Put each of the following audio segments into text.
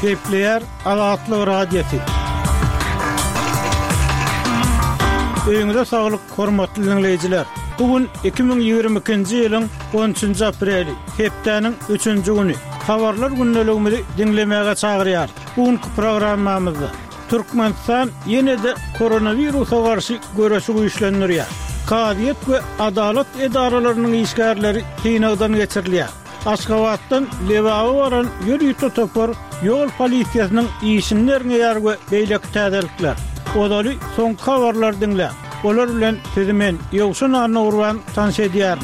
Kepler Azatlyk radiosu. Öňüňizde saglyk, hormatly dinleyijiler. Bugün 2022-nji ýylyň 13-nji apreli, hepdeniň 3-nji güni. Habarlar günneligimizi dinlemäge çagyrýar. Bugünkü programmamyzda Türkmenistan ýene-de koronawirusa garşy görüşi güýçlendirýär. Kadiýet we adalet edaralarynyň işgärleri synagdan geçirilýär. Aşgabatdan Lebaga baran ýürüýte topar ýol polisiýasynyň işinlerine ýar we beýlek täzelikler. Odaly soň habarlar dinle. Olar bilen sözümen ýogşun arna urwan tanış edýär.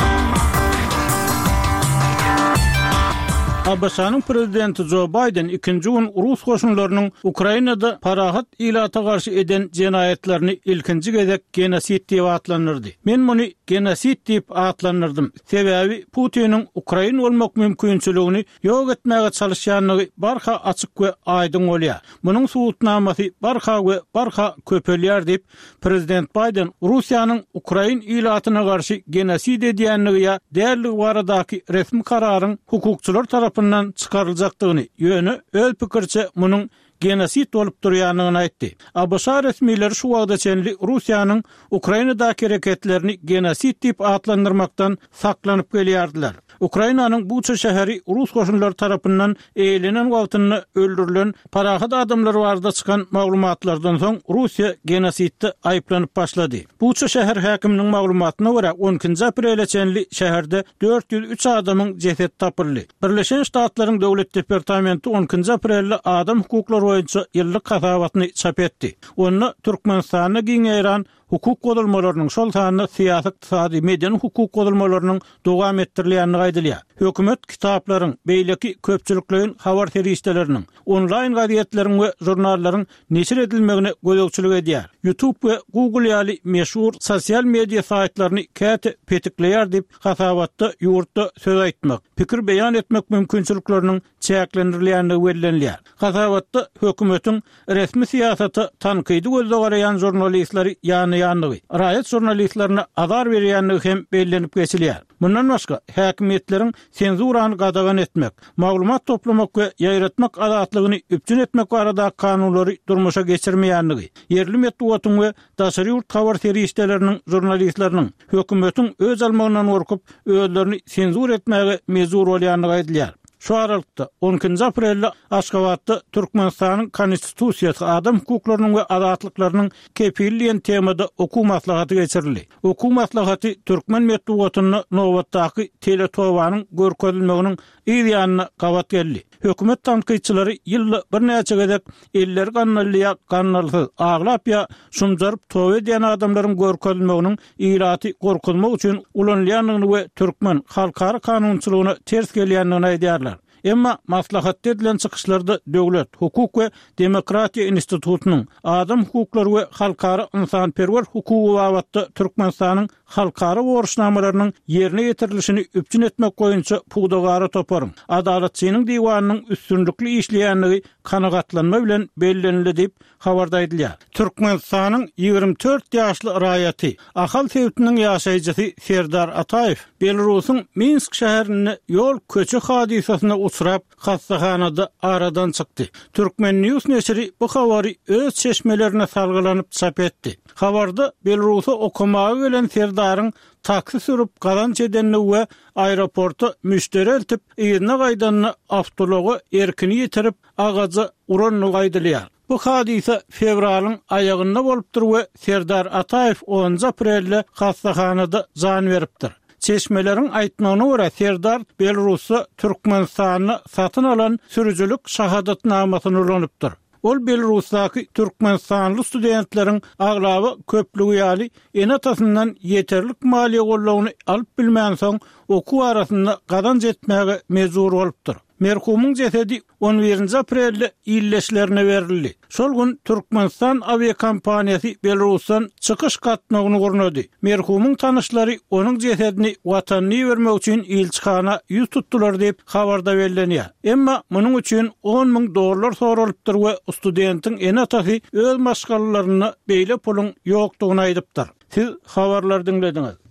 Abasanyň prezidenti Joe Biden ikinji gün Rus goşunlarynyň Ukrainada parahat ilata garşy eden jenaýetlerini ilkinji gezek genosit diýip atlanyrdy. Men muny genosit diýip atlanyrdym. Sebäbi Putiniň Ukraina bolmak mümkinçiligini ýok etmäge çalışýanlygy barha açyk we aýdyn bolýar. Munyň suwutnamasy barha we barha köpelýär diýip prezident Biden Russiýanyň Ukraina ilatyna garşy genosit edýänligi därli baradaky resmi kararyň hukukçylar tarapyndan çıkaryljakdygyny ýöne öl pikirçe munyň genosit bolup durýanyny aýtdy. ABC resmileri şu wagda çenli Russiýanyň Ukrainadaky hereketlerini genosit diýip atlandyrmakdan saklanyp gelýärdiler. Ukrainanyň Bucha şäheri Rus goşunlary tarapyndan eýlenen wagtyny öldürilen parahat adamlary barada çykan maglumatlardan soň Russiýa genositde aýplanyp başlady. Bucha şäher häkiminiň maglumatyna görä 12-nji aprelde çenli şäherde 403 adamyň jesedi tapyldy. Birleşen Ştatlaryň döwlet departamenti 12-nji aprelde adam hukuklary boýunça ýyllyk hasabatyny çap etdi. Onu Türkmenistana giňeýän hukuk godalmalarynyň şol sanyny siýasat-ykdysady medeni hukuk godalmalarynyň dowam etdirilýänini aýdylýar. Hökümet kitaplaryň, beýleki köpçüliklerin habar terişdeleriniň, onlaýn gazetleriň we jurnallaryň neşir edilmegine gözegçilik edýär. YouTube we Google ýaly meşhur sosial media saýtlaryny käte petikleýär diýip hasabatda ýurtda söz aýtmak, pikir beýan etmek mümkinçilikleriniň çäklendirilýänligi bellenilýär. Hasabatda hökümetiň resmi siýasaty tankydy gözle garayan jurnalistleri ýanygy, raýat jurnalistlerine azar berýänligi hem bellenip geçilýär. Bundan başga häkimetleriň senzurany gadagan etmek, maglumat toplamak we ýaýratmak azatlygyny üpçün etmek barada kanunlary durmuşa geçirmeýänligi, yerli medeniýetiň we daşary ýurt habar terişdeleriniň jurnalistleriniň hökümetiň öz almagyndan gorkup özlerini senzur etmäge mezur bolýanlygy aýdylýar. Şu aralykda 12-nji aprelde Aşgabatda Türkmenistanyň konstitusiýasy adam hukuklarynyň we azatlyklarynyň kepilliýen temada okuw maslahaty geçirildi. Okuw maslahaty türkmen medeniýetini nowatdaky teletowanyň görkezilmeginiň ýa-da gawat geldi. Hökümet tanqidçilari ýylda bir näçe gezek eller gannallyğa gannalsy aglap ýa şumjaryp tow edýän adamlaryň görkezilmeginiň ýylaty gorkulmak üçin ulanýanlygyny we türkmen halkary kanunçylygyna ters gelýänligini aýdýarlar. Emma maslahat edilen çykyşlarda döwlet, hukuk we demokratiýa institutunyň adam hukuklary we halkary ynsanperwer hukugy babatda Türkmenistanyň halkary borçnamalarynyň ýerine ýetirilişini üpçün etmek boýunça pugdagary toparyň adaletçiniň diwanynyň üstünlikli işleýänligi kanagatlanma bilen bellenildi diýip habarda aýdylýar. Türkmenistanyň 24 ýaşly raýaty, ahal sewtiniň ýaşaýjysy Serdar Ataýew Belarusyň Minsk şäherine ýol köçü hadisasyna uçrap hastahanada aradan çykdy. Türkmen News neşri bu habary öz çeşmelerine salgylanyp çap etdi. Habarda Belarusy okumaga gelen Serdaryň taksi sürüp galanç edenligi we aeroporta müşteri eltip ýerine gaýdanyny avtology erkini ýetirip agaja uranlygy aýdylýar. Bu hadisa fevralyň aýagynda bolupdyr we Serdar Ataýew 10 aprelde hastahanada jan beripdir. Çeşmeleriň aýtmagyna görä Serdar Belarusy Türkmenistany satyn alan sürüjülük şahadatnamasyny ulanypdyr. Ol Belarusdaky Türkmenistanly studentleriň aglaby köplügi ýaly enatasyndan ýeterlik maliýe gollagyny alyp bilmän soň okuw arasynda gadanç etmäge mezur bolupdyr. Merhumyň jesedi 11-nji aprelde ýylleşlerine berildi. Şol gün Türkmenistan aviakompaniýasy Belarusdan çykyş gatnagyny gurnady. Merhumyň tanyşlary onuň jesedini watanyny bermek üçin ilçihana ýüz tutdular diýip habarda bellenýär. Emma munyň üçin 10 000 dollar soralypdyr we studentiň enatasy öz maşgallalaryny beýle puluň ýokdugyny aýdypdyr. Siz habarlar dinlediňiz.